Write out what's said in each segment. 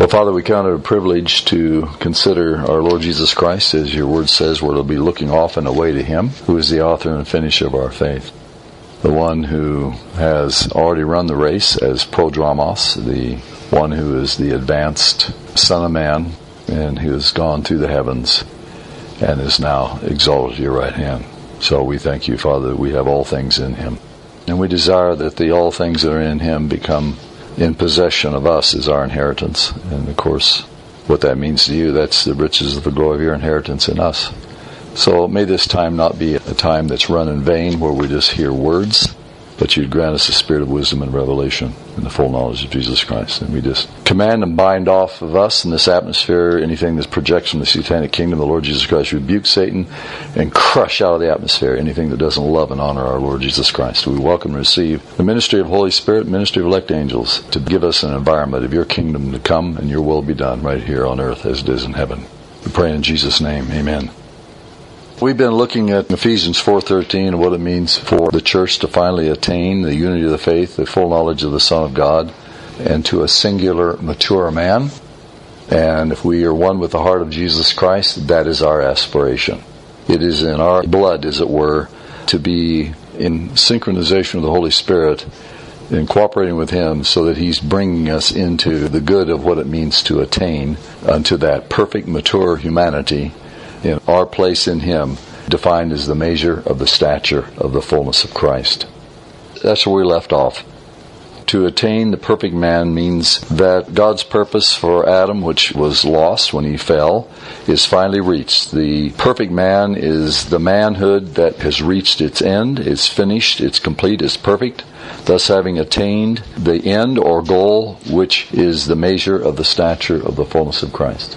Well, Father, we count it a privilege to consider our Lord Jesus Christ, as your word says, we're to be looking often away to him, who is the author and finisher of our faith. The one who has already run the race as prodromos, the one who is the advanced Son of Man, and who has gone through the heavens and is now exalted at your right hand. So we thank you, Father, that we have all things in him. And we desire that the all things that are in him become in possession of us as our inheritance. And of course, what that means to you, that's the riches of the glory of your inheritance in us. So may this time not be a time that's run in vain where we just hear words, but you'd grant us a spirit of wisdom and revelation in the full knowledge of Jesus Christ. And we just command and bind off of us in this atmosphere anything that's projection of the satanic kingdom. The Lord Jesus Christ rebuke Satan and crush out of the atmosphere anything that doesn't love and honor our Lord Jesus Christ. We welcome and receive the ministry of Holy Spirit, ministry of elect angels, to give us an environment of your kingdom to come and your will be done right here on earth as it is in heaven. We pray in Jesus' name. Amen. We've been looking at Ephesians 4:13 and what it means for the church to finally attain the unity of the faith, the full knowledge of the Son of God, and to a singular mature man. And if we are one with the heart of Jesus Christ, that is our aspiration. It is in our blood, as it were, to be in synchronization with the Holy Spirit and cooperating with him so that he's bringing us into the good of what it means to attain unto that perfect mature humanity in our place in him, defined as the measure of the stature of the fullness of Christ. That's where we left off. To attain the perfect man means that God's purpose for Adam, which was lost when he fell, is finally reached. The perfect man is the manhood that has reached its end, it's finished, it's complete, it's perfect, thus having attained the end or goal, which is the measure of the stature of the fullness of Christ.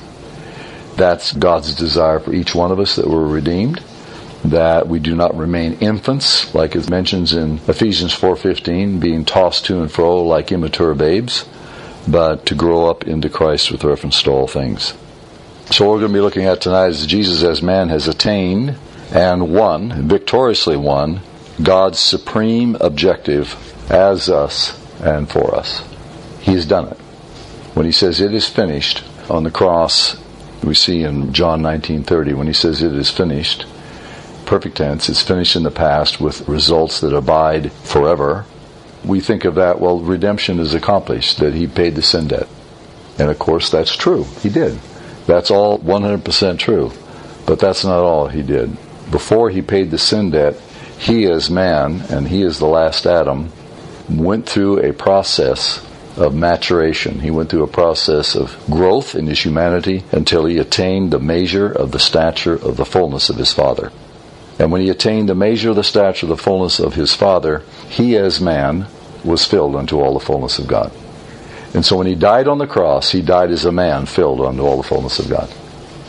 That's God's desire for each one of us, that we're redeemed, that we do not remain infants, like it mentions in Ephesians 4:15, being tossed to and fro like immature babes, but to grow up into Christ with reference to all things. So what we're going to be looking at tonight is Jesus as man has attained and won, victoriously won, God's supreme objective as us and for us. He has done it. When he says it is finished on the cross, we see in John 19:30 when he says it is finished, perfect tense, it's finished in the past with results that abide forever. We think of that, well, redemption is accomplished, that he paid the sin debt. And of course that's true. He did. That's all 100% true. But that's not all he did. Before he paid the sin debt, he as man, and he as the last Adam, went through a process of maturation. He went through a process of growth in his humanity until he attained the measure of the stature of the fullness of his Father. And when he attained the measure of the stature of the fullness of his Father, he as man was filled unto all the fullness of God. And so when he died on the cross, he died as a man filled unto all the fullness of God.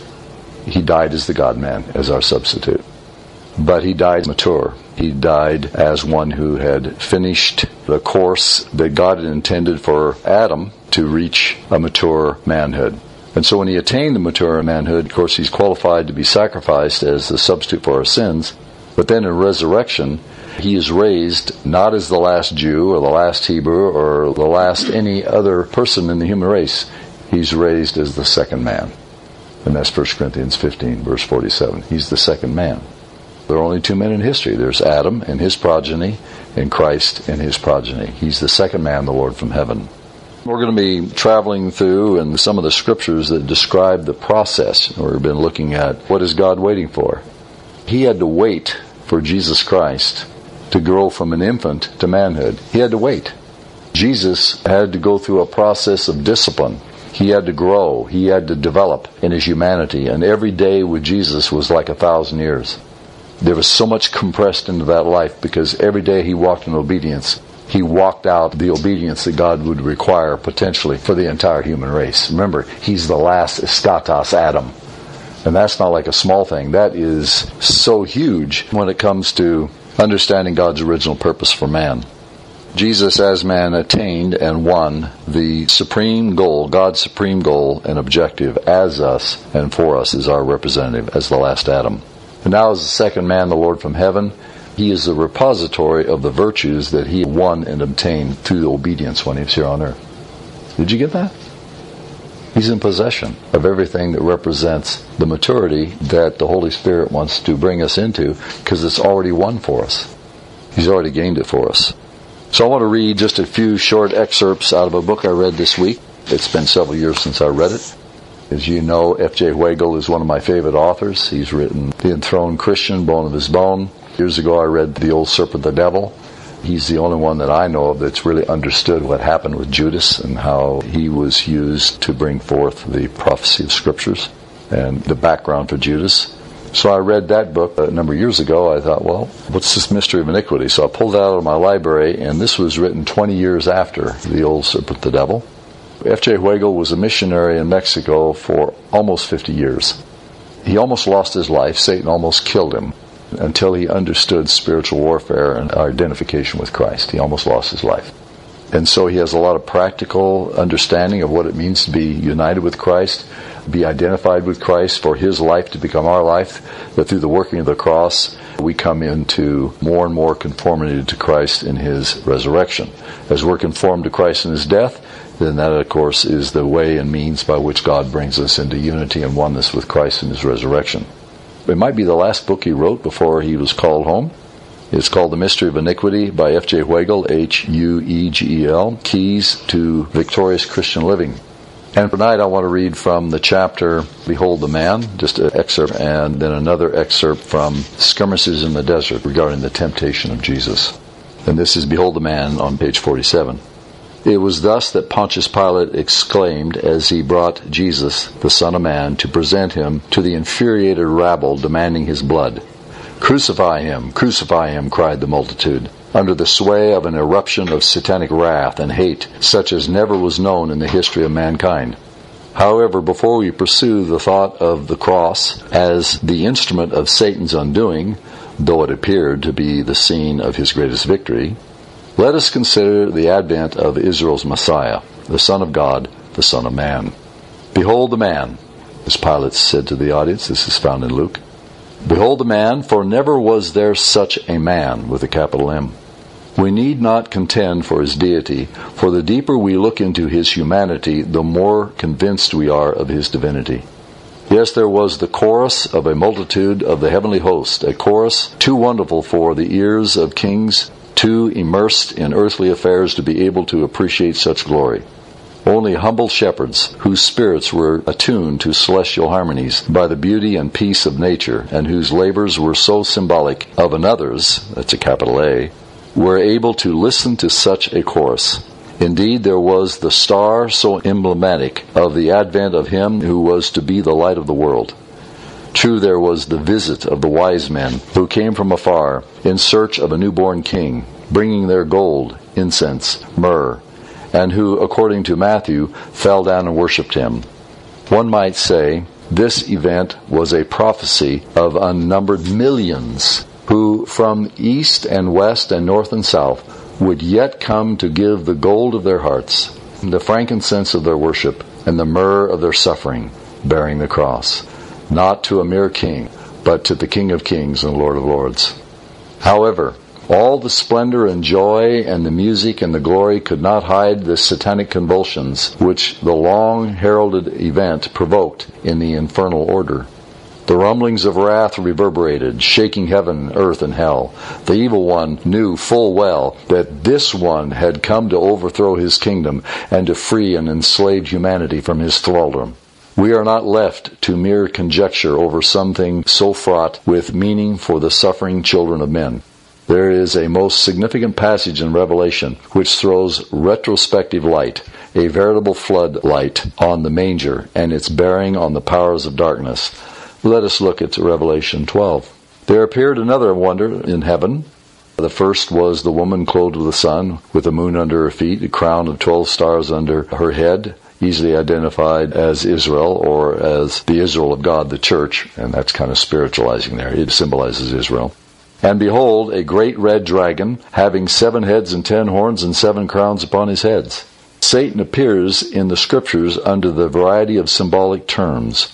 He died as the God-man, as our substitute. But he died mature. He died as one who had finished the course that God had intended for Adam to reach a mature manhood. And so when he attained the mature manhood, of course, he's qualified to be sacrificed as the substitute for our sins. But then in resurrection, he is raised not as the last Jew or the last Hebrew or the last any other person in the human race. He's raised as the second man. And that's 1 Corinthians 15, verse 47. He's the second man. There are only two men in history. There's Adam and his progeny, and Christ and his progeny. He's the second man, the Lord from heaven. We're going to be traveling through and some of the scriptures that describe the process. We've been looking at what is God waiting for. He had to wait for Jesus Christ to grow from an infant to manhood. He had to wait. Jesus had to go through a process of discipline. He had to grow. He had to develop in his humanity. And every day with Jesus was like 1,000 years. There was so much compressed into that life because every day he walked in obedience. He walked out the obedience that God would require potentially for the entire human race. Remember, he's the last eskatos Adam. And that's not like a small thing. That is so huge when it comes to understanding God's original purpose for man. Jesus as man attained and won the supreme goal, God's supreme goal and objective as us and for us as our representative, as the last Adam. And now as the second man, the Lord from heaven, he is the repository of the virtues that he won and obtained through the obedience when he was here on earth. Did you get that? He's in possession of everything that represents the maturity that the Holy Spirit wants to bring us into, because it's already won for us. He's already gained it for us. So I want to read just a few short excerpts out of a book I read this week. It's been several years since I read it. As you know, F.J. Weigel is one of my favorite authors. He's written The Enthroned Christian, Bone of His Bone. Years ago I read The Old Serpent the Devil. He's the only one that I know of that's really understood what happened with Judas and how he was used to bring forth the prophecy of Scriptures and the background for Judas. So I read that book a number of years ago. I thought, well, what's this mystery of iniquity? So I pulled it out of my library, and this was written 20 years after The Old Serpent the Devil. F.J. Weigel was a missionary in Mexico for almost 50 years. He almost lost his life. Satan almost killed him until he understood spiritual warfare and our identification with Christ. He almost lost his life. And so he has a lot of practical understanding of what it means to be united with Christ, be identified with Christ, for His life to become our life, that through the working of the cross, we come into more and more conformity to Christ in His resurrection. As we're conformed to Christ in His death, then that, of course, is the way and means by which God brings us into unity and oneness with Christ in His resurrection. It might be the last book he wrote before he was called home. It's called The Mystery of Iniquity by F.J. Weigel, H-U-E-G-E-L, Keys to Victorious Christian Living. And tonight I want to read from the chapter, Behold the Man, just an excerpt, and then another excerpt from Skirmishes in the Desert regarding the temptation of Jesus. And this is Behold the Man on page 47. It was thus that Pontius Pilate exclaimed as he brought Jesus, the Son of Man, to present him to the infuriated rabble demanding his blood. Crucify him, cried the multitude, under the sway of an eruption of satanic wrath and hate, such as never was known in the history of mankind. However, before we pursue the thought of the cross as the instrument of Satan's undoing, though it appeared to be the scene of his greatest victory, let us consider the advent of Israel's Messiah, the Son of God, the Son of Man. Behold the man, as Pilate said to the audience. This is found in Luke. Behold the man, for never was there such a man, with a capital M. We need not contend for his deity, for the deeper we look into his humanity, the more convinced we are of his divinity. Yes, there was the chorus of a multitude of the heavenly host, a chorus too wonderful for the ears of kings, too immersed in earthly affairs to be able to appreciate such glory. Only humble shepherds, whose spirits were attuned to celestial harmonies by the beauty and peace of nature, and whose labors were so symbolic of another's, that's a capital A, were able to listen to such a chorus. Indeed, there was the star so emblematic of the advent of him who was to be the light of the world. True, there was the visit of the wise men who came from afar in search of a newborn king, bringing their gold, incense, myrrh, and who, according to Matthew, fell down and worshipped him. One might say this event was a prophecy of unnumbered millions who from east and west and north and south would yet come to give the gold of their hearts, the frankincense of their worship, and the myrrh of their suffering, bearing the cross, not to a mere king, but to the King of Kings and Lord of Lords. However, all the splendor and joy and the music and the glory could not hide the satanic convulsions which the long heralded event provoked in the infernal order. The rumblings of wrath reverberated, shaking heaven, earth, and hell. The evil one knew full well that this one had come to overthrow his kingdom and to free an enslaved humanity from his thraldom. We are not left to mere conjecture over something so fraught with meaning for the suffering children of men. There is a most significant passage in Revelation which throws retrospective light, a veritable floodlight, on the manger and its bearing on the powers of darkness. Let us look at Revelation 12. There appeared another wonder in heaven. The first was the woman clothed with the sun, with the moon under her feet, a crown of 12 stars under her head, easily identified as Israel, or as the Israel of God, the church, and that's kind of spiritualizing there. It symbolizes Israel. And behold, a great red dragon, having 7 heads and 10 horns and 7 crowns upon his heads. Satan appears in the Scriptures under the variety of symbolic terms.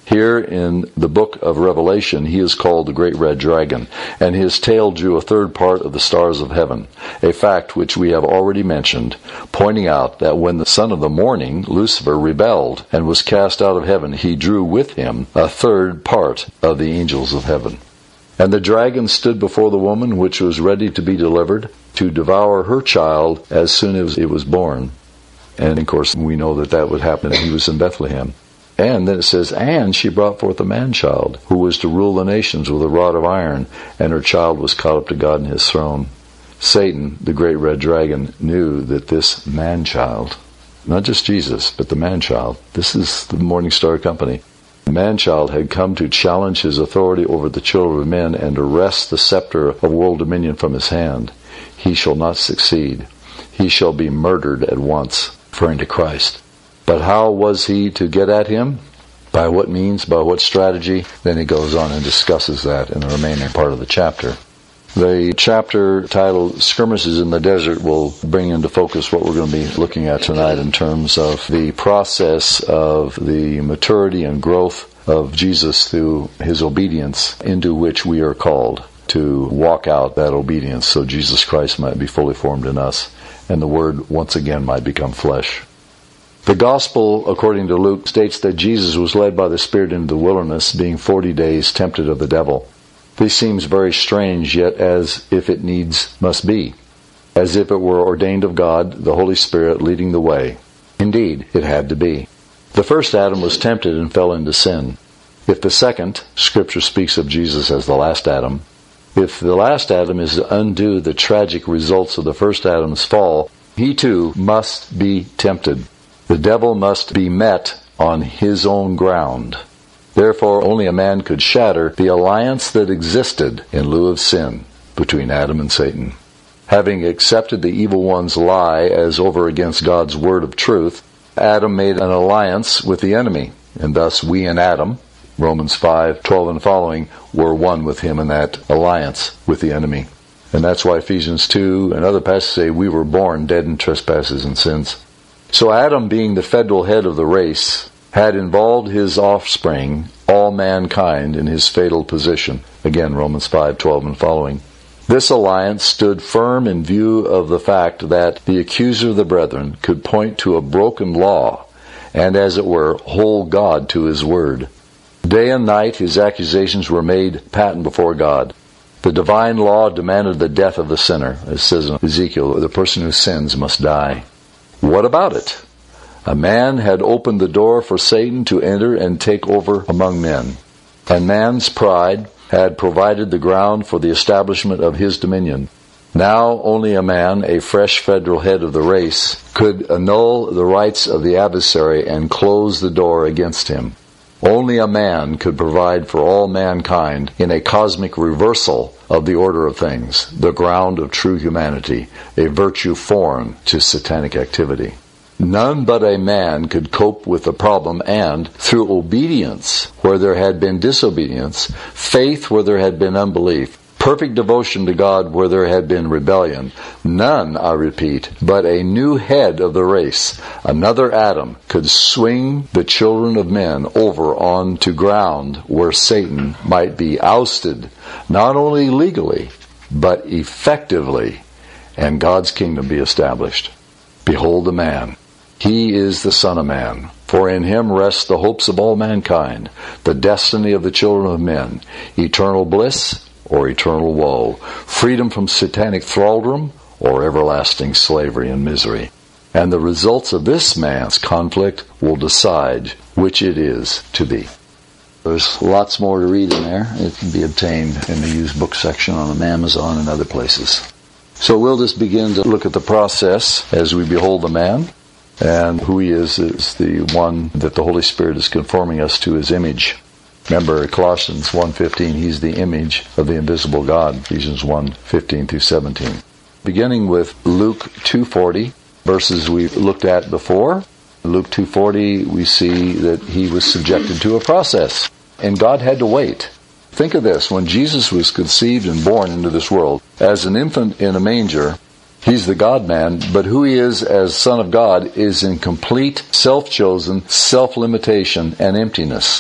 Here in the book of Revelation, he is called the Great Red Dragon, and his tail drew a third part of the stars of heaven, a fact which we have already mentioned, pointing out that when the son of the morning, Lucifer, rebelled and was cast out of heaven, he drew with him a third part of the angels of heaven. And the dragon stood before the woman which was ready to be delivered, to devour her child as soon as it was born. And of course, we know that would happen. He was in Bethlehem. And then it says, and she brought forth a man-child, who was to rule the nations with a rod of iron, and her child was caught up to God in his throne. Satan, the great red dragon, knew that this man-child, not just Jesus, but the man-child, this is the Morning Star Company, the man-child had come to challenge his authority over the children of men and to wrest the scepter of world dominion from his hand. He shall not succeed. He shall be murdered at once, referring to Christ. But how was he to get at him? By what means? By what strategy? Then he goes on and discusses that in the remaining part of the chapter. The chapter titled Skirmishes in the Desert will bring into focus what we're going to be looking at tonight in terms of the process of the maturity and growth of Jesus through his obedience, into which we are called to walk out that obedience so Jesus Christ might be fully formed in us and the Word once again might become flesh. The Gospel, according to Luke, states that Jesus was led by the Spirit into the wilderness, being 40 days tempted of the devil. This seems very strange, yet as if it needs must be, as if it were ordained of God, the Holy Spirit leading the way. Indeed, it had to be. The first Adam was tempted and fell into sin. If the second, Scripture speaks of Jesus as the last Adam, if the last Adam is to undo the tragic results of the first Adam's fall, he too must be tempted. The devil must be met on his own ground. Therefore, only a man could shatter the alliance that existed in lieu of sin between Adam and Satan. Having accepted the evil one's lie as over against God's word of truth, Adam made an alliance with the enemy, and thus we and Adam, Romans 5:12 and following, were one with him in that alliance with the enemy. And that's why Ephesians 2 and other passages say we were born dead in trespasses and sins. So Adam, being the federal head of the race, had involved his offspring, all mankind, in his fatal position. Again, Romans 5:12 and following. This alliance stood firm in view of the fact that the accuser of the brethren could point to a broken law and, as it were, hold God to his word. Day and night his accusations were made patent before God. The divine law demanded the death of the sinner. It says in Ezekiel, the person who sins must die. What about it? A man had opened the door for Satan to enter and take over among men. And man's pride had provided the ground for the establishment of his dominion. Now only a man, a fresh federal head of the race, could annul the rights of the adversary and close the door against him. Only a man could provide for all mankind in a cosmic reversal of the order of things, the ground of true humanity, a virtue foreign to satanic activity. None but a man could cope with the problem and, through obedience where there had been disobedience, faith where there had been unbelief, perfect devotion to God where there had been rebellion, none, I repeat, but a new head of the race, another Adam, could swing the children of men over onto ground where Satan might be ousted, not only legally, but effectively, and God's kingdom be established. Behold the man. He is the Son of Man. For in him rests the hopes of all mankind, the destiny of the children of men, eternal bliss or eternal woe, freedom from satanic thraldom or everlasting slavery and misery. And the results of this man's conflict will decide which it is to be. There's lots more to read in there. It can be obtained in the used book section on Amazon and other places. So we'll just begin to look at the process as we behold the man. And who he is the one that the Holy Spirit is conforming us to his image. Remember, Colossians 1:15, he's the image of the invisible God, Ephesians 1:15 through 17. Beginning with Luke 2:40, verses we looked at before. In Luke 2:40, we see that he was subjected to a process, and God had to wait. Think of this, when Jesus was conceived and born into this world, as an infant in a manger, he's the God-man, but who he is as Son of God is in complete self-chosen self-limitation and emptiness.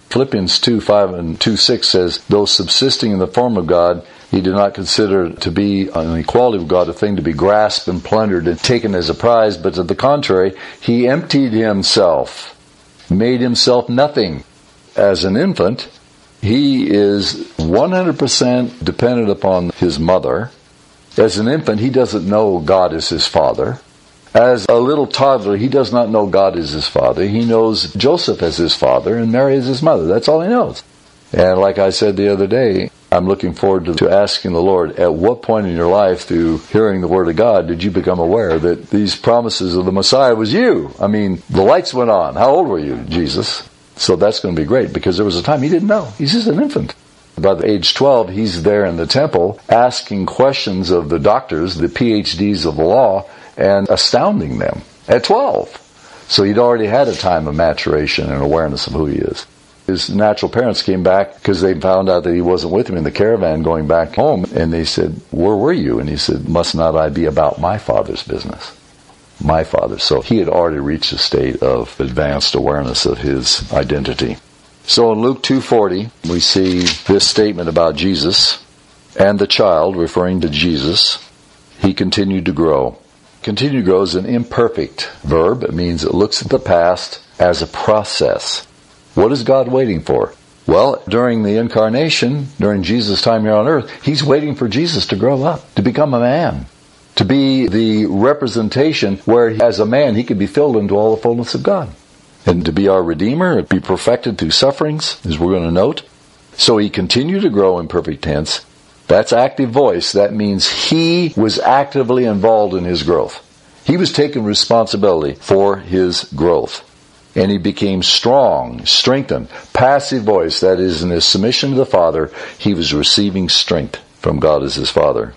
Philippians 2:5 and 2:6 says, though subsisting in the form of God, he did not consider it to be an equality with God a thing to be grasped and plundered and taken as a prize, but to the contrary, he emptied himself, made himself nothing. As an infant, he is 100% dependent upon his mother. As an infant, he doesn't know God is his father. As a little toddler, he does not know God is his father. He knows Joseph as his father and Mary as his mother. That's all he knows. And like I said the other day, I'm looking forward to asking the Lord, at what point in your life, through hearing the Word of God, did you become aware that these promises of the Messiah was you? I mean, the lights went on. How old were you, Jesus? So that's going to be great, because there was a time he didn't know. He's just an infant. By the age 12, he's there in the temple asking questions of the doctors, the PhDs of the law, and astounding them at 12. So he'd already had a time of maturation and awareness of who he is. His natural parents came back because they found out that he wasn't with him in the caravan going back home. And they said, where were you? And he said, must not I be about my father's business? My father. So he had already reached a state of advanced awareness of his identity. So in Luke 2:40, we see this statement about Jesus and the child, referring to Jesus. He continued to grow. Continue to grow is an imperfect verb. It means it looks at the past as a process. What is God waiting for? Well, during the incarnation, during Jesus' time here on earth, he's waiting for Jesus to grow up, to become a man, to be the representation where as a man he could be filled into all the fullness of God, and to be our Redeemer, be perfected through sufferings, as we're going to note. So he continued to grow in perfect tense. That's active voice. That means he was actively involved in his growth. He was taking responsibility for his growth. And he became strong, strengthened. Passive voice, that is, in his submission to the Father, he was receiving strength from God as his Father.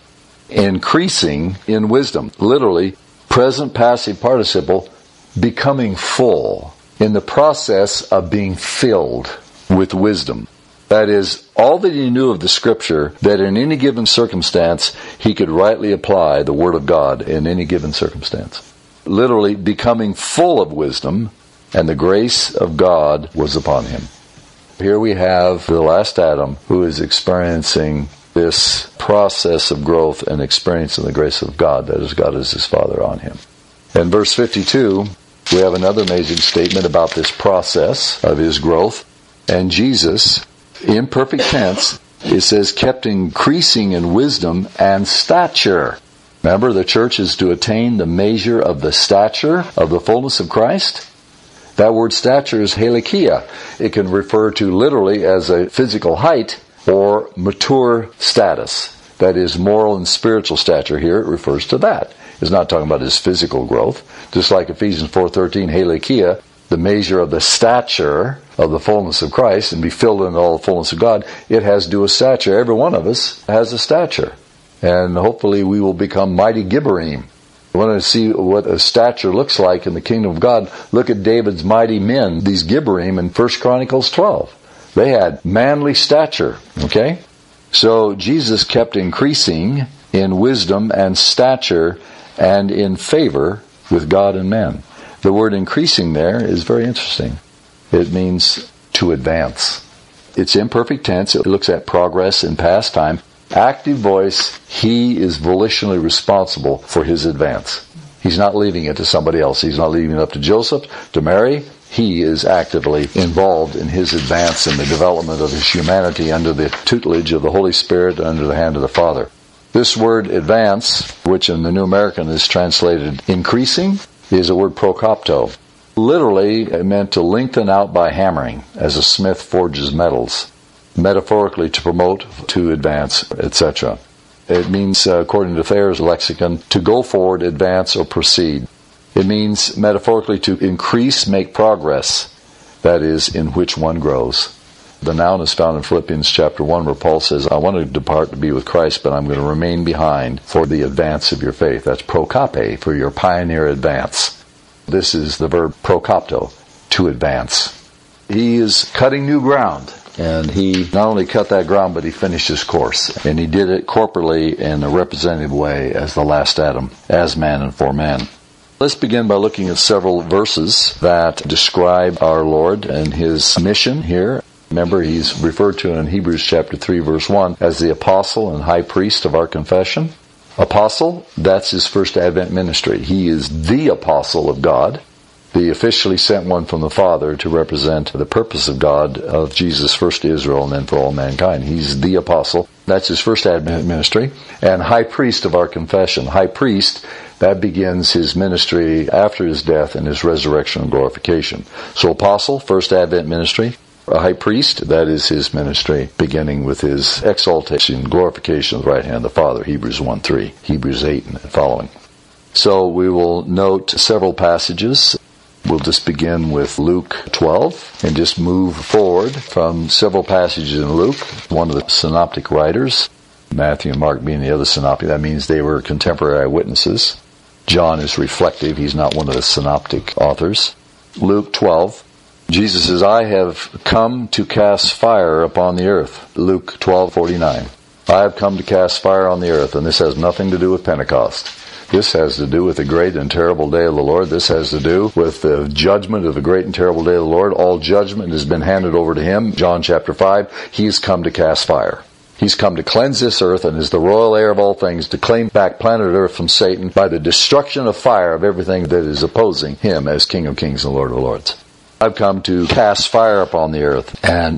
Increasing in wisdom. Literally, present passive participle, becoming full. In the process of being filled with wisdom. That is, all that he knew of the Scripture, that in any given circumstance, he could rightly apply the Word of God in any given circumstance. Literally, becoming full of wisdom, and the grace of God was upon him. Here we have the last Adam, who is experiencing this process of growth and experiencing the grace of God, that is, God is his Father on him. In verse 52, we have another amazing statement about this process of his growth. And Jesus, in perfect tense, it says, kept increasing in wisdom and stature. Remember, the church is to attain the measure of the stature of the fullness of Christ. That word stature is helikia. It can refer to literally as a physical height or mature status. That is, moral and spiritual stature. Here it refers to that. It's not talking about his physical growth. Just like Ephesians 4:13, helikia, the measure of the stature of the fullness of Christ, and be filled in all the fullness of God, it has to do with stature. Every one of us has a stature. And hopefully we will become mighty Gibborim. You want to see what a stature looks like in the kingdom of God? Look at David's mighty men, these Gibborim, in 1 Chronicles 12. They had manly stature, okay? So Jesus kept increasing in wisdom and stature and in favor with God and men. The word increasing there is very interesting. It means to advance. It's imperfect tense. It looks at progress in past time. Active voice, he is volitionally responsible for his advance. He's not leaving it to somebody else. He's not leaving it up to Joseph, to Mary. He is actively involved in his advance in the development of his humanity under the tutelage of the Holy Spirit, under the hand of the Father. This word advance, which in the New American is translated increasing, is a word prokopto. Literally, it meant to lengthen out by hammering, as a smith forges metals. Metaphorically, to promote, to advance, etc. It means, according to Thayer's lexicon, to go forward, advance, or proceed. It means, metaphorically, to increase, make progress, that is, in which one grows. The noun is found in Philippians chapter 1, where Paul says, I want to depart to be with Christ, but I'm going to remain behind for the advance of your faith. That's prokope, for your pioneer advance. This is the verb prokopto, to advance. He is cutting new ground. And he not only cut that ground, but he finished his course. And he did it corporately in a representative way as the last Adam, as man and for man. Let's begin by looking at several verses that describe our Lord and his mission here. Remember, he's referred to in Hebrews chapter 3, verse 1 as the apostle and high priest of our confession. Apostle, that's his first Advent ministry. He is the apostle of God, the officially sent one from the Father to represent the purpose of God, of Jesus first to Israel and then for all mankind. He's the apostle. That's his first Advent ministry. And high priest of our confession. High priest, that begins his ministry after his death and his resurrection and glorification. So apostle, first Advent ministry. A high priest, that is his ministry, beginning with his exaltation, glorification of the right hand of the Father, Hebrews 1:3, Hebrews 8 and following. So we will note several passages. We'll just begin with Luke 12 and just move forward from several passages in Luke. One of the synoptic writers, Matthew and Mark being the other synoptic, that means they were contemporary eyewitnesses. John is reflective, he's not one of the synoptic authors. Luke 12. Jesus says, I have come to cast fire upon the earth. Luke 12:49. I have come to cast fire on the earth, and this has nothing to do with Pentecost. This has to do with the great and terrible day of the Lord. This has to do with the judgment of the great and terrible day of the Lord. All judgment has been handed over to him. John chapter 5, he's come to cast fire. He's come to cleanse this earth and is the royal heir of all things, to claim back planet Earth from Satan by the destruction of fire of everything that is opposing him as King of Kings and Lord of Lords. I've come to cast fire upon the earth, and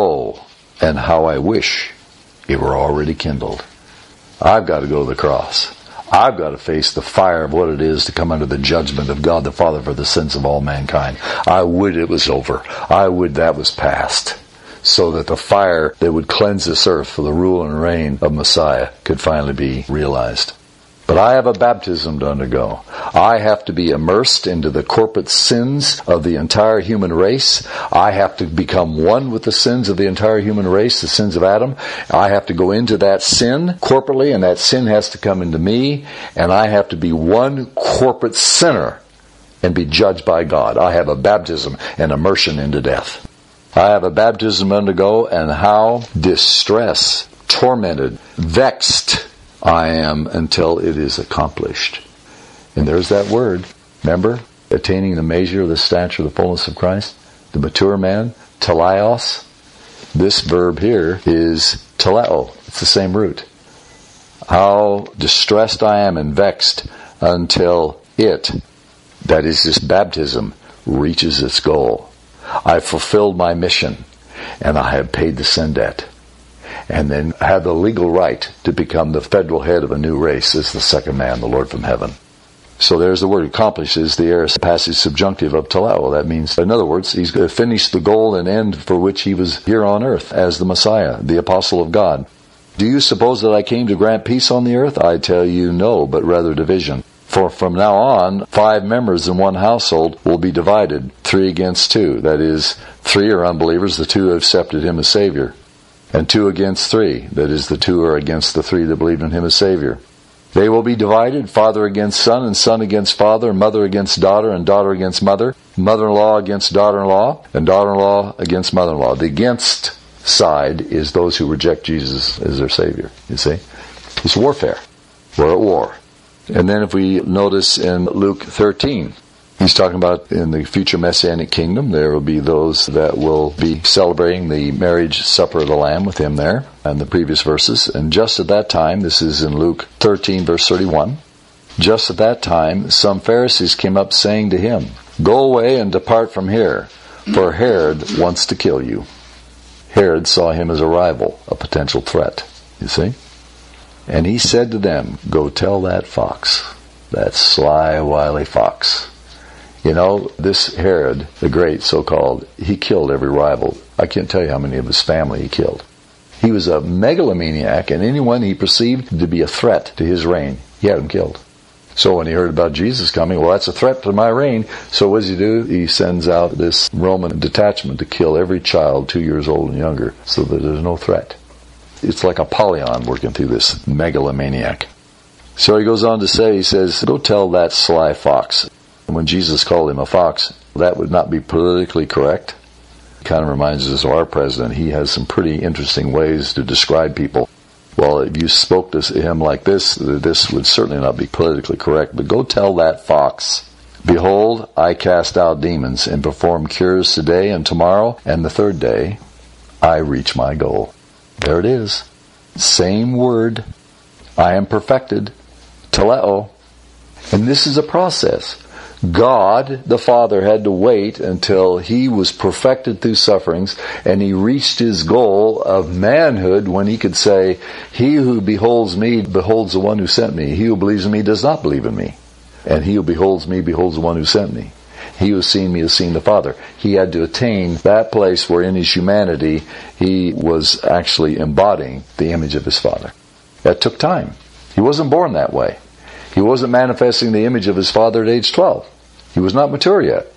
and how I wish it were already kindled. I've got to go to the cross. I've got to face the fire of what it is to come under the judgment of God the Father for the sins of all mankind. I would it was over. I would that was past, so that the fire that would cleanse this earth for the rule and reign of Messiah could finally be realized. But I have a baptism to undergo. I have to be immersed into the corporate sins of the entire human race. I have to become one with the sins of the entire human race, the sins of Adam. I have to go into that sin corporately, and that sin has to come into me, and I have to be one corporate sinner and be judged by God. I have a baptism and immersion into death. I have a baptism to undergo, and how distressed, tormented, vexed I am until it is accomplished. And there's that word. Remember? Attaining the measure of the stature of the fullness of Christ. The mature man, teleos. This verb here is teleo. It's the same root. How distressed I am and vexed until it, that is this baptism, reaches its goal. I've fulfilled my mission, and I have paid the sin debt. And then have the legal right to become the federal head of a new race as the second man, the Lord from heaven. So there's the word accomplishes, the aorist passive subjunctive of teleo. That means, in other words, he's going to finish the goal and end for which he was here on earth as the Messiah, the apostle of God. Do you suppose that I came to grant peace on the earth? I tell you no, but rather division. For from now on, 5 members in one household will be divided, 3 against 2. That is, 3 are unbelievers, the 2 have accepted him as Savior. And 2 against 3. That is, the 2 are against the 3 that believed in him as Savior. They will be divided, father against son, and son against father, and mother against daughter, and daughter against mother, mother-in-law against daughter-in-law, and daughter-in-law against mother-in-law. The against side is those who reject Jesus as their Savior, you see. It's warfare. We're at war. And then if we notice in Luke 13, he's talking about in the future Messianic kingdom, there will be those that will be celebrating the marriage supper of the Lamb with him there, and the previous verses. And just at that time, this is in Luke 13, verse 31, just at that time, some Pharisees came up saying to him, Go away and depart from here, for Herod wants to kill you. Herod saw him as a rival, a potential threat, you see. And he said to them, Go tell that fox, that sly, wily fox. You know, this Herod, the great so-called, he killed every rival. I can't tell you how many of his family he killed. He was a megalomaniac, and anyone he perceived to be a threat to his reign, he had him killed. So when he heard about Jesus coming, well, that's a threat to my reign. So what does he do? He sends out this Roman detachment to kill every child 2 years old and younger, so that there's no threat. It's like Apollyon working through this megalomaniac. So he goes on to say, he says, Go tell that sly fox. When Jesus called him a fox, that would not be politically correct. It kind of reminds us of our president. He has some pretty interesting ways to describe people. Well, if you spoke to him like this would certainly not be politically correct. But go tell that fox, Behold, I cast out demons and perform cures today and tomorrow, and the third day I reach my goal. There it is. Same word. I am perfected. Teleo. And this is a process. God, the Father, had to wait until He was perfected through sufferings, and He reached His goal of manhood when He could say, he who beholds me beholds the one who sent me. He who believes in me does not believe in me. And he who beholds me beholds the one who sent me. He who has seen me has seen the Father. He had to attain that place where in His humanity He was actually embodying the image of His Father. That took time. He wasn't born that way. He wasn't manifesting the image of His Father at age 12. He was not mature yet.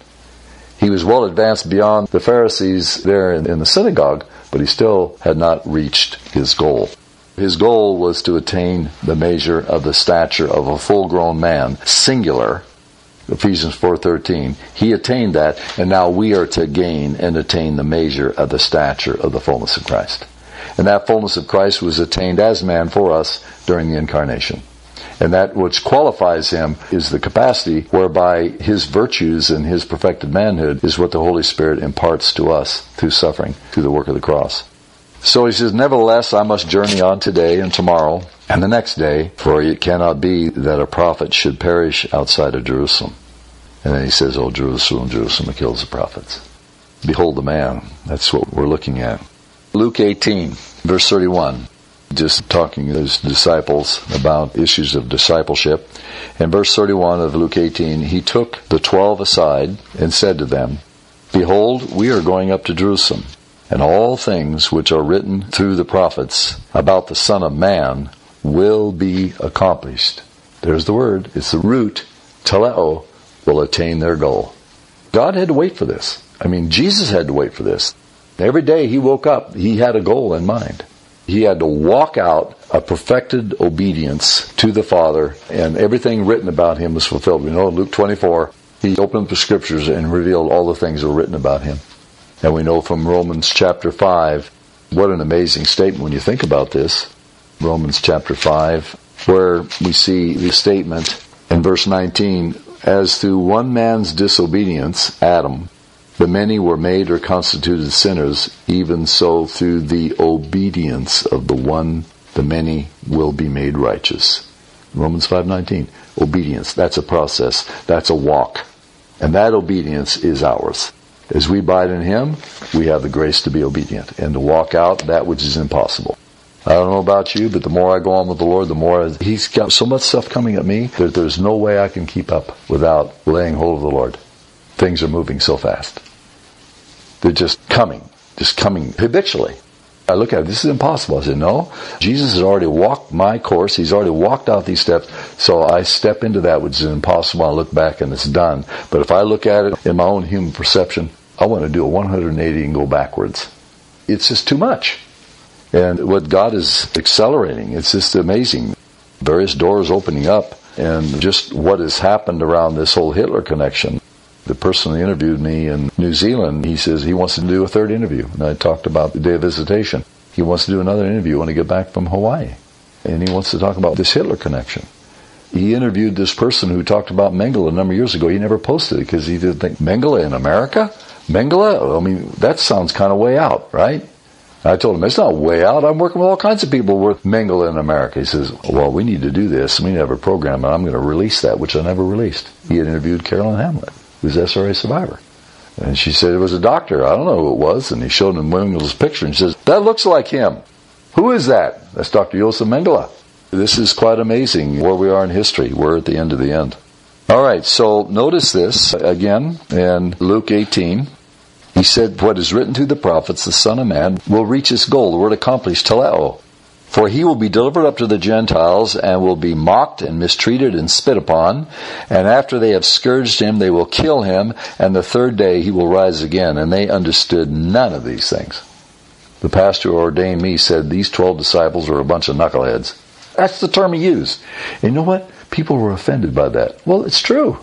He was well advanced beyond the Pharisees there in the synagogue, but he still had not reached his goal. His goal was to attain the measure of the stature of a full-grown man, singular, Ephesians 4:13. He attained that, and now we are to gain and attain the measure of the stature of the fullness of Christ. And that fullness of Christ was attained as man for us during the incarnation. And that which qualifies Him is the capacity whereby His virtues and His perfected manhood is what the Holy Spirit imparts to us through suffering, through the work of the cross. So he says, nevertheless, I must journey on today and tomorrow and the next day, for it cannot be that a prophet should perish outside of Jerusalem. And then he says, oh, Jerusalem, Jerusalem, it kills the prophets. Behold the man. That's what we're looking at. Luke 18, verse 31. Just talking to his disciples about issues of discipleship. In verse 31 of Luke 18, he took the 12 aside and said to them, behold, we are going up to Jerusalem, and all things which are written through the prophets about the Son of Man will be accomplished. There's the word. It's the root. Teleo will attain their goal. God had to wait for this. I mean, Jesus had to wait for this. Every day He woke up, He had a goal in mind. He had to walk out a perfected obedience to the Father, and everything written about Him was fulfilled. We know in Luke 24, He opened up the Scriptures and revealed all the things that were written about Him. And we know from Romans chapter 5, what an amazing statement when you think about this. Romans chapter 5, where we see the statement in verse 19, as through one man's disobedience, Adam, the many were made or constituted sinners, even so through the obedience of the one, the many will be made righteous. Romans 5:19. Obedience. That's a process. That's a walk. And that obedience is ours. As we abide in Him, we have the grace to be obedient and to walk out that which is impossible. I don't know about you, but the more I go on with the Lord, the more He's got so much stuff coming at me that there's no way I can keep up without laying hold of the Lord. Things are moving so fast. They're just coming habitually. I look at it, this is impossible. I said, no, Jesus has already walked my course. He's already walked out these steps. So I step into that which is impossible. I look back and it's done. But if I look at it in my own human perception, I want to do a 180 and go backwards. It's just too much. And what God is accelerating, it's just amazing. Various doors opening up, and just what has happened around this whole Hitler connection. The person who interviewed me in New Zealand, he says he wants to do a third interview. And I talked about the day of visitation. He wants to do another interview when he get back from Hawaii. And he wants to talk about this Hitler connection. He interviewed this person who talked about Mengele a number of years ago. He never posted it because he didn't think, Mengele in America? Mengele? I mean, that sounds kind of way out, right? I told him, it's not way out. I'm working with all kinds of people with Mengele in America. He says, well, we need to do this. We need to have a program, and I'm going to release that, which I never released. He had interviewed Carolyn Hamlet, who's SRA survivor. And she said it was a doctor. I don't know who it was. And he showed him Mengele's picture and says, that looks like him. Who is that? That's Dr. Josef Mengele. This is quite amazing where we are in history. We're at the end of the end. All right, so notice this again in Luke 18. He said, what is written through the prophets, the Son of Man will reach his goal. The word accomplished, teleo. For he will be delivered up to the Gentiles and will be mocked and mistreated and spit upon. And after they have scourged him, they will kill him. And the third day he will rise again. And they understood none of these things. The pastor who ordained me said these 12 disciples are a bunch of knuckleheads. That's the term he used. And you know what? People were offended by that. Well, it's true.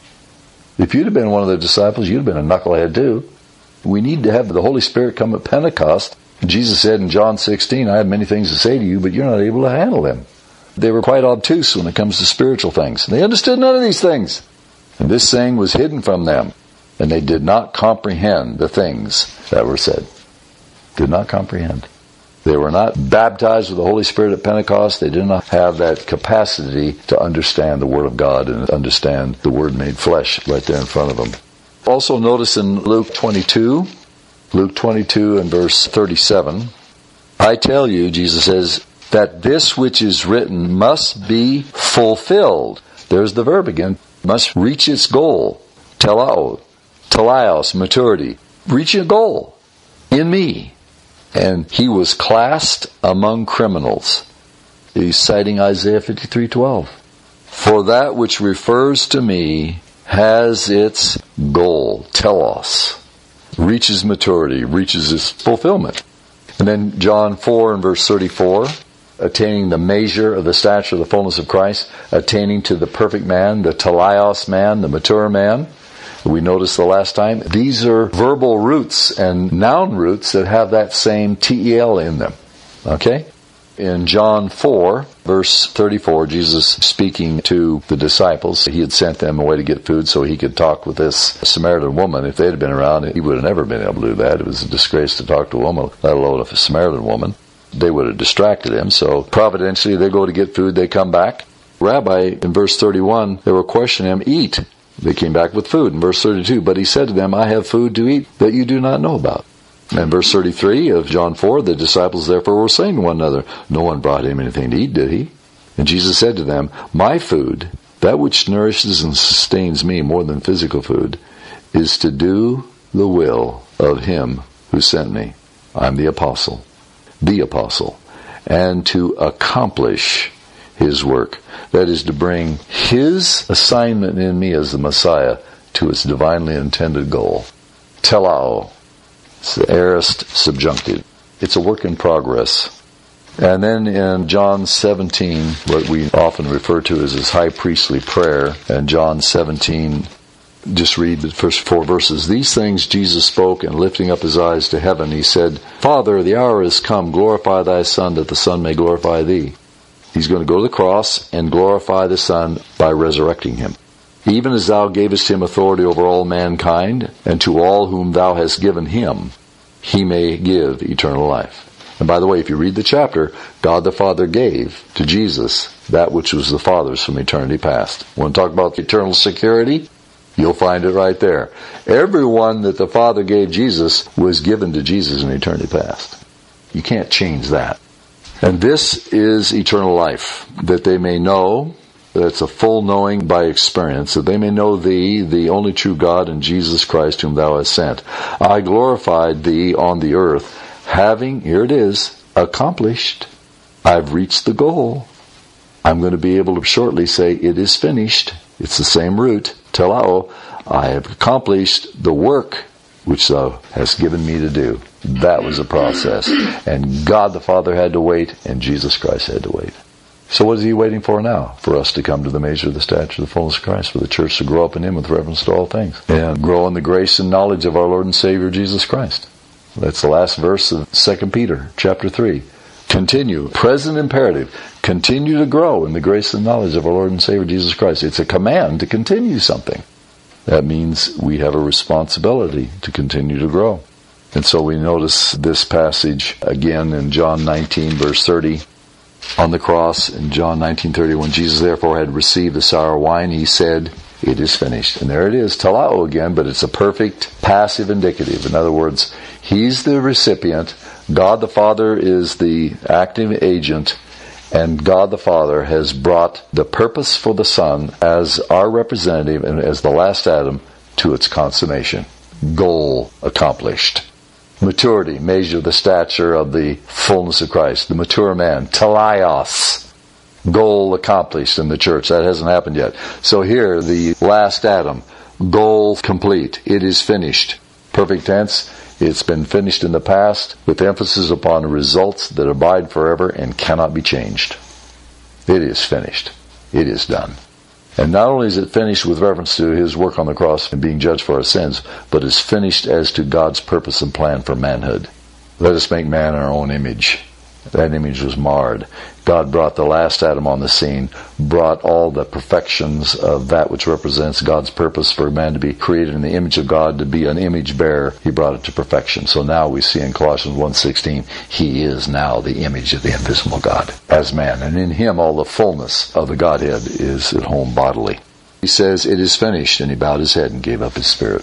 If you'd have been one of the disciples, you'd have been a knucklehead too. We need to have the Holy Spirit come at Pentecost. Jesus said in John 16, I have many things to say to you, but you're not able to handle them. They were quite obtuse when it comes to spiritual things. They understood none of these things. And this saying was hidden from them, and they did not comprehend the things that were said. Did not comprehend. They were not baptized with the Holy Spirit at Pentecost. They did not have that capacity to understand the Word of God and understand the Word made flesh right there in front of them. Also notice in Luke 22 and verse 37, I tell you, Jesus says, that this which is written must be fulfilled. There's the verb again. Must reach its goal. Teleos, maturity. Reach a goal in me. And he was classed among criminals. He's citing Isaiah 53:12. For that which refers to me has its goal, telos. Reaches maturity, reaches its fulfillment. And then John 4 and verse 34, attaining the measure of the stature of the fullness of Christ, attaining to the perfect man, the teleios man, the mature man. We noticed the last time, these are verbal roots and noun roots that have that same tel in them. Okay? In John 4, verse 34, Jesus speaking to the disciples, he had sent them away to get food so he could talk with this Samaritan woman. If they had been around, he would have never been able to do that. It was a disgrace to talk to a woman, let alone a Samaritan woman. They would have distracted him. So providentially, they go to get food, they come back. Rabbi, in verse 31, they were questioning him, eat. They came back with food. In verse 32, but he said to them, I have food to eat that you do not know about. And verse 33 of John 4, the disciples therefore were saying to one another, no one brought him anything to eat, did he? And Jesus said to them, my food, that which nourishes and sustains me more than physical food, is to do the will of him who sent me. I'm the apostle, and to accomplish his work. That is to bring his assignment in me as the Messiah to its divinely intended goal. Telao. It's the aorist subjunctive. It's a work in progress. And then in John 17, what we often refer to as his high priestly prayer, and John 17, just read the first 4 verses. These things Jesus spoke, and lifting up his eyes to heaven, he said, Father, the hour is come. Glorify thy Son, that the Son may glorify thee. He's going to go to the cross and glorify the Son by resurrecting him. Even as thou gavest him authority over all mankind, and to all whom thou hast given him, he may give eternal life. And by the way, if you read the chapter, God the Father gave to Jesus that which was the Father's from eternity past. Want to talk about eternal security? You'll find it right there. Everyone that the Father gave Jesus was given to Jesus in eternity past. You can't change that. And this is eternal life, that they may know, that's a full knowing by experience, that they may know thee, the only true God, and Jesus Christ whom thou hast sent. I glorified thee on the earth, having, here it is, accomplished. I've reached the goal. I'm going to be able to shortly say, it is finished. It's the same root, telao. I have accomplished the work which thou hast given me to do. That was a process. And God the Father had to wait, and Jesus Christ had to wait. So what is he waiting for now? For us to come to the measure of the stature of the fullness of Christ, for the church to grow up in him with reverence to all things, and grow in the grace and knowledge of our Lord and Savior Jesus Christ. That's the last verse of 2 Peter chapter 3. Continue, present imperative, continue to grow in the grace and knowledge of our Lord and Savior Jesus Christ. It's a command to continue something. That means we have a responsibility to continue to grow. And so we notice this passage again in John 19 verse 30. On the cross in John 19:30, when Jesus therefore had received the sour wine, he said, it is finished. And there it is, telao again, but it's a perfect passive indicative. In other words, he's the recipient, God the Father is the active agent, and God the Father has brought the purpose for the Son as our representative and as the last Adam to its consummation. Goal accomplished. Maturity, measure the stature of the fullness of Christ. The mature man, teleios, goal accomplished in the church. That hasn't happened yet. So here, the last Adam, goal complete. It is finished. Perfect tense. It's been finished in the past with emphasis upon results that abide forever and cannot be changed. It is finished. It is done. And not only is it finished with reference to his work on the cross and being judged for our sins, but is finished as to God's purpose and plan for manhood. Let us make man in our own image. That image was marred. God brought the last Adam on the scene, brought all the perfections of that which represents God's purpose for man to be created in the image of God, to be an image bearer. He brought it to perfection. So now we see in Colossians 1:16, he is now the image of the invisible God as man. And in him all the fullness of the Godhead is at home bodily. He says, it is finished, and he bowed his head and gave up his spirit.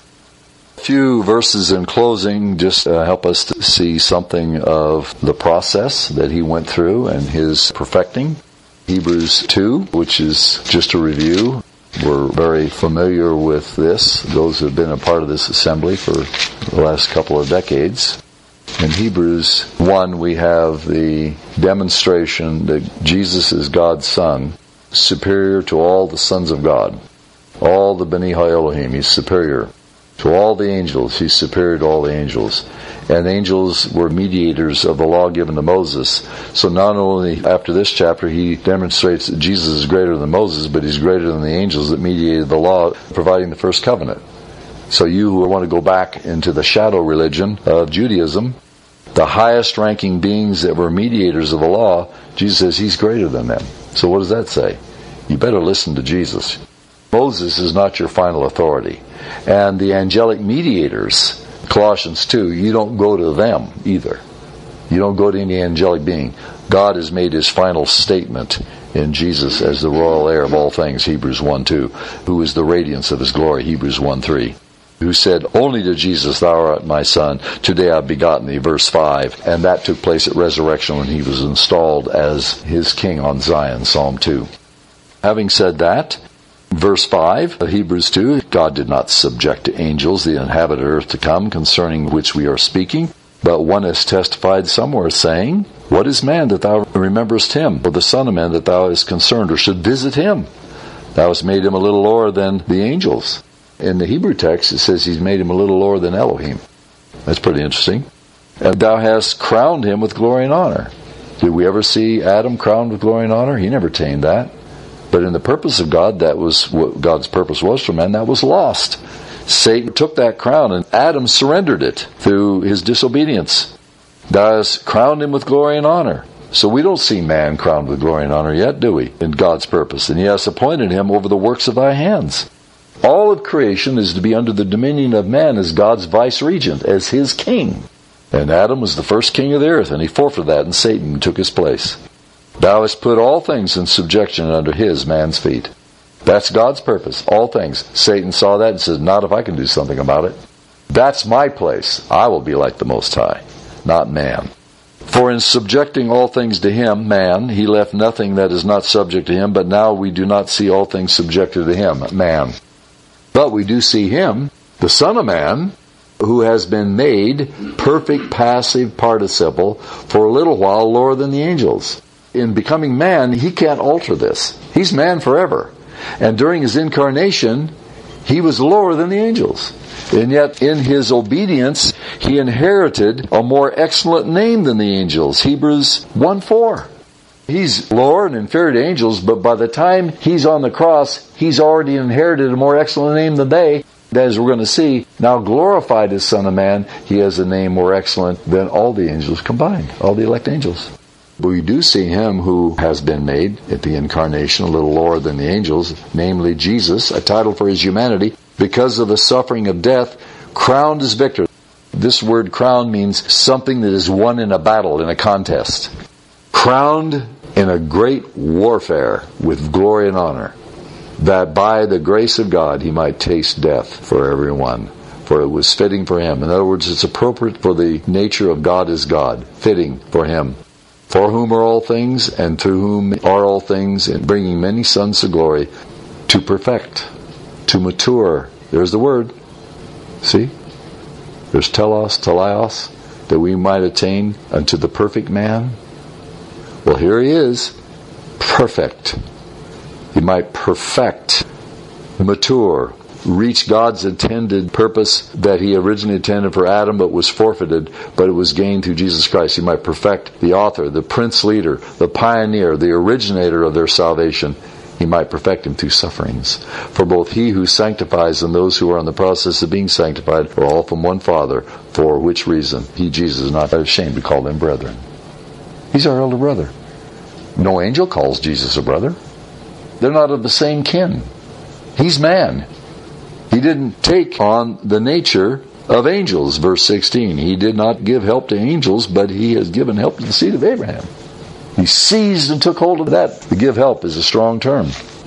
A few verses in closing just help us to see something of the process that he went through and his perfecting. Hebrews 2, which is just a review. We're very familiar with this, those who have been a part of this assembly for the last couple of decades. In Hebrews 1, we have the demonstration that Jesus is God's Son, superior to all the sons of God. All the B'nai Elohim, he's superior. To all the angels, he's superior to all the angels. And angels were mediators of the law given to Moses. So not only after this chapter he demonstrates that Jesus is greater than Moses, but he's greater than the angels that mediated the law, providing the first covenant. So you who want to go back into the shadow religion of Judaism, the highest ranking beings that were mediators of the law, Jesus says he's greater than them. So what does that say? You better listen to Jesus. Moses is not your final authority. And the angelic mediators, Colossians 2, you don't go to them either. You don't go to any angelic being. God has made his final statement in Jesus as the royal heir of all things, Hebrews 1:2, who is the radiance of his glory, Hebrews 1:3, who said, only to Jesus, thou art my son, today I've begotten thee, verse 5. And that took place at resurrection when he was installed as his king on Zion, Psalm 2. Having said that, verse 5 of Hebrews 2, God did not subject to angels the inhabited earth to come, concerning which we are speaking. But one has testified somewhere, saying, what is man that thou rememberest him, or the son of man that thou hast concerned, or should visit him? Thou hast made him a little lower than the angels. In the Hebrew text, it says he's made him a little lower than Elohim. That's pretty interesting. And thou hast crowned him with glory and honor. Did we ever see Adam crowned with glory and honor? He never attained that. But in the purpose of God, that was what God's purpose was for man, that was lost. Satan took that crown and Adam surrendered it through his disobedience. Thou hast crowned him with glory and honor. So we don't see man crowned with glory and honor yet, do we? In God's purpose. And he has appointed him over the works of thy hands. All of creation is to be under the dominion of man as God's vice-regent, as his king. And Adam was the first king of the earth, and he forfeited that, and Satan took his place. Thou hast put all things in subjection under his, man's feet. That's God's purpose, all things. Satan saw that and said, not if I can do something about it. That's my place. I will be like the Most High, not man. For in subjecting all things to him, man, he left nothing that is not subject to him, but now we do not see all things subjected to him, man. But we do see him, the Son of Man, who has been made perfect passive participle for a little while lower than the angels. In becoming man, he can't alter this. He's man forever. And during his incarnation, he was lower than the angels. And yet, in his obedience, he inherited a more excellent name than the angels. Hebrews 1:4. He's lower and inferior to angels, but by the time he's on the cross, he's already inherited a more excellent name than they. As we're going to see, now glorified as Son of Man, he has a name more excellent than all the angels combined, all the elect angels. But we do see him who has been made at the incarnation a little lower than the angels, namely Jesus, a title for his humanity, because of the suffering of death, crowned as victor. This word crown means something that is won in a battle, in a contest. Crowned in a great warfare with glory and honor, that by the grace of God he might taste death for everyone. For it was fitting for him. In other words, it's appropriate for the nature of God as God, fitting for him. For whom are all things, and through whom are all things, in bringing many sons to glory, to perfect, to mature. There's the word. See? There's telos, teleos, that we might attain unto the perfect man. Well, here he is, perfect. He might perfect, mature, reach God's intended purpose that he originally intended for Adam, but was forfeited, but it was gained through Jesus Christ. He might perfect the author, the prince leader, the pioneer, the originator of their salvation. He might perfect him through sufferings. For both he who sanctifies and those who are in the process of being sanctified are all from one Father, for which reason he, Jesus, is not ashamed to call them brethren. He's our elder brother. No angel calls Jesus a brother. They're not of the same kin. He's man. He didn't take on the nature of angels, verse 16. He did not give help to angels, but he has given help to the seed of Abraham. He seized and took hold of that. To give help is a strong term.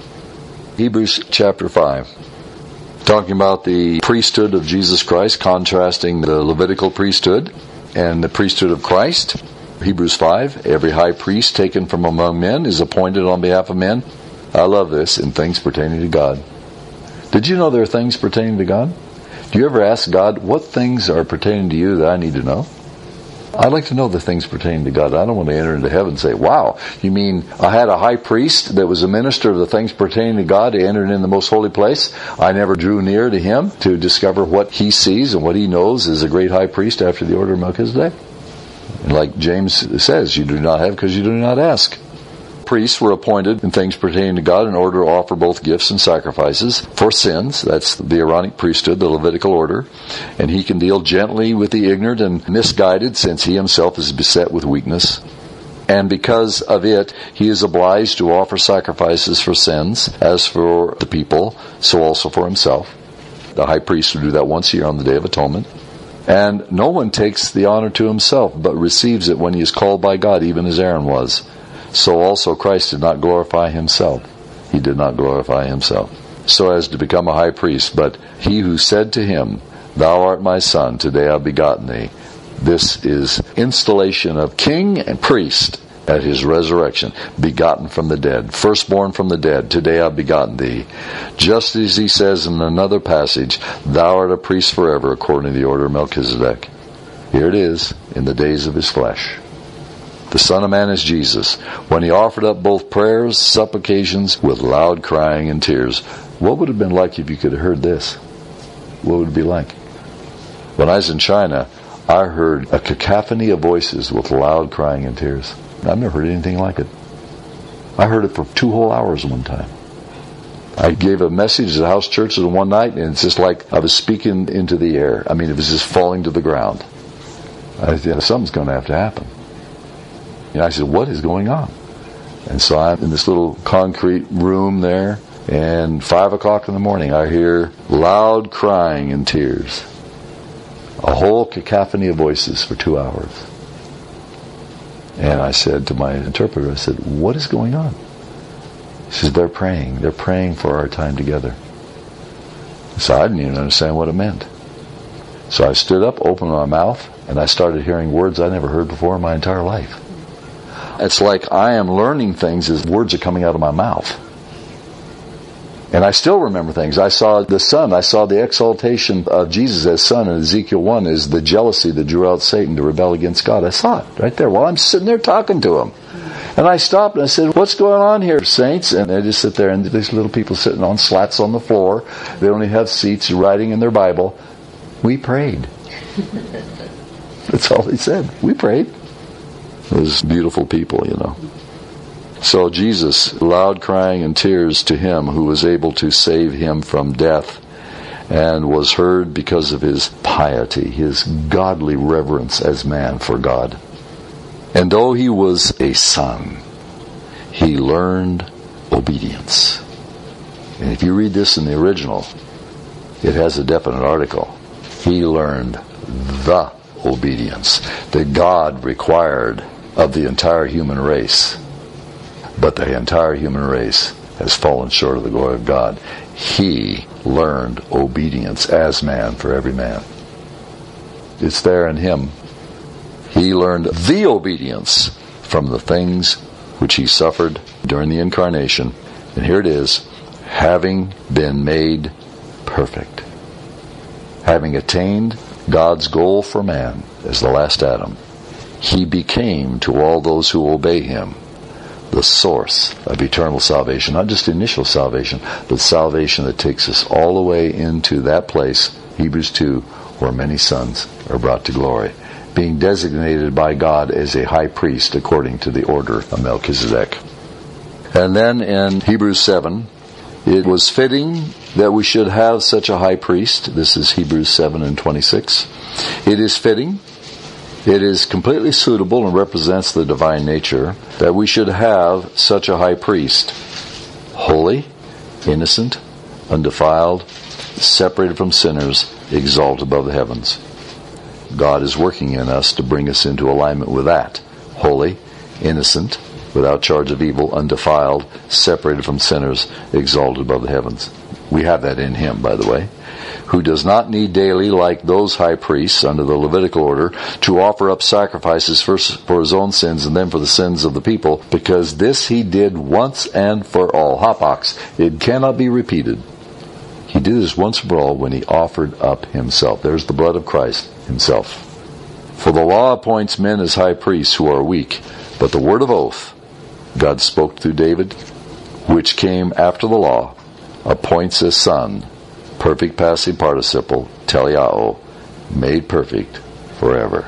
Hebrews chapter 5. Talking about the priesthood of Jesus Christ, contrasting the Levitical priesthood and the priesthood of Christ. Hebrews 5, every high priest taken from among men is appointed on behalf of men. I love this, in things pertaining to God. Did you know there are things pertaining to God? Do you ever ask God, what things are pertaining to you that I need to know? I'd like to know the things pertaining to God. I don't want to enter into heaven and say, wow, you mean I had a high priest that was a minister of the things pertaining to God. He entered in the most holy place. I never drew near to him to discover what he sees and what he knows as a great high priest after the order of Melchizedek. And like James says, you do not have because you do not ask. Priests were appointed in things pertaining to God in order to offer both gifts and sacrifices for sins. That's the Aaronic priesthood, the Levitical order. And he can deal gently with the ignorant and misguided, since he himself is beset with weakness. And because of it, he is obliged to offer sacrifices for sins, as for the people, so also for himself. The high priest would do that once a year on the Day of Atonement. And no one takes the honor to himself, but receives it when he is called by God, even as Aaron was. So also Christ did not glorify himself. He did not glorify himself, so as to become a high priest. But he who said to him, Thou art my son, today I have begotten thee. This is installation of king and priest at his resurrection, begotten from the dead, firstborn from the dead, today I have begotten thee. Just as he says in another passage, Thou art a priest forever, according to the order of Melchizedek. Here it is, in the days of his flesh. The Son of Man is Jesus. When he offered up both prayers, supplications, with loud crying and tears. What would it have been like if you could have heard this? What would it be like? When I was in China, I heard a cacophony of voices with loud crying and tears. I've never heard anything like it. I heard it for 2 whole hours one time. I gave a message at the house churches one night, and it's just like I was speaking into the air. I mean, it was just falling to the ground. I said, something's going to have to happen. And I said, what is going on? And so I'm in this little concrete room there, and 5 o'clock in the morning, I hear loud crying and tears. A whole cacophony of voices for 2 hours. And I said to my interpreter, I said, what is going on? He says, they're praying. They're praying for our time together. So I didn't even understand what it meant. So I stood up, opened my mouth, and I started hearing words I never heard before in my entire life. It's like I am learning things as words are coming out of my mouth. And I still remember things. I saw the Son. I saw the exaltation of Jesus as Son in Ezekiel 1 is the jealousy that drew out Satan to rebel against God. I saw it right there while I'm sitting there talking to him. And I stopped and I said, what's going on here, saints? And they just sit there, and these little people sitting on slats on the floor. They only have seats, writing in their Bible. We prayed. That's all they said. We prayed. Those beautiful people, you know. So Jesus, loud crying and tears to him who was able to save him from death, and was heard because of his piety, his godly reverence as man for God. And though he was a son, he learned obedience. And if you read this in the original, it has a definite article. He learned the obedience that God required of the entire human race. But the entire human race has fallen short of the glory of God. He learned obedience as man for every man. It's there in him. He learned the obedience from the things which he suffered during the incarnation. And here it is, having been made perfect. Having attained God's goal for man as the last Adam, he became to all those who obey him the source of eternal salvation. Not just initial salvation, but salvation that takes us all the way into that place, Hebrews 2, where many sons are brought to glory, being designated by God as a high priest according to the order of Melchizedek. And then in Hebrews 7, it was fitting that we should have such a high priest. This is Hebrews 7 and 26. It is fitting It is completely suitable and represents the divine nature that we should have such a high priest, holy, innocent, undefiled, separated from sinners, exalted above the heavens. God is working in us to bring us into alignment with that. Holy, innocent, without charge of evil, undefiled, separated from sinners, exalted above the heavens. We have that in Him, by the way, who does not need daily, like those high priests under the Levitical order, to offer up sacrifices first for His own sins and then for the sins of the people, because this He did once and for all. Hapax, it cannot be repeated. He did this once for all when He offered up Himself. There's the blood of Christ Himself. For the law appoints men as high priests who are weak, but the word of oath, God spoke through David, which came after the law, appoints a son, perfect passive participle, teleao, made perfect forever.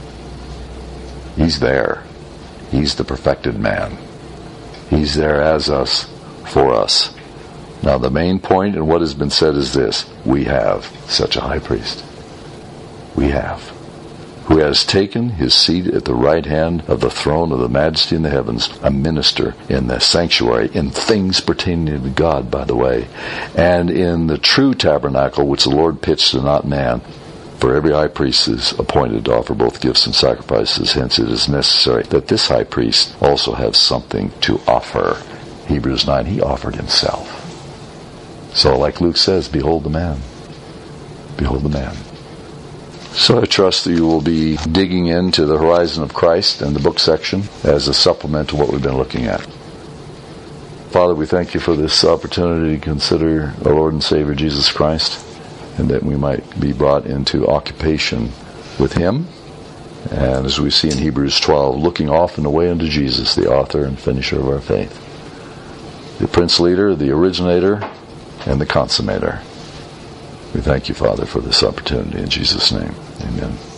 He's there. He's the perfected man. He's there as us, for us. Now the main point in what has been said is this: we have such a high priest. We have. Who has taken his seat at the right hand of the throne of the majesty in the heavens, a minister in the sanctuary, in things pertaining to God, by the way, and in the true tabernacle which the Lord pitched and not man. For every high priest is appointed to offer both gifts and sacrifices, hence it is necessary that this high priest also have something to offer. Hebrews 9, he offered himself. So like Luke says, behold the man. Behold the man. So I trust that you will be digging into the horizon of Christ and the book section as a supplement to what we've been looking at. Father, we thank you for this opportunity to consider our Lord and Savior Jesus Christ, and that we might be brought into occupation with Him. And as we see in Hebrews 12, looking off and away unto Jesus, the author and finisher of our faith, the Prince Leader, the Originator, and the Consummator. We thank you, Father, for this opportunity. In Jesus' name, amen.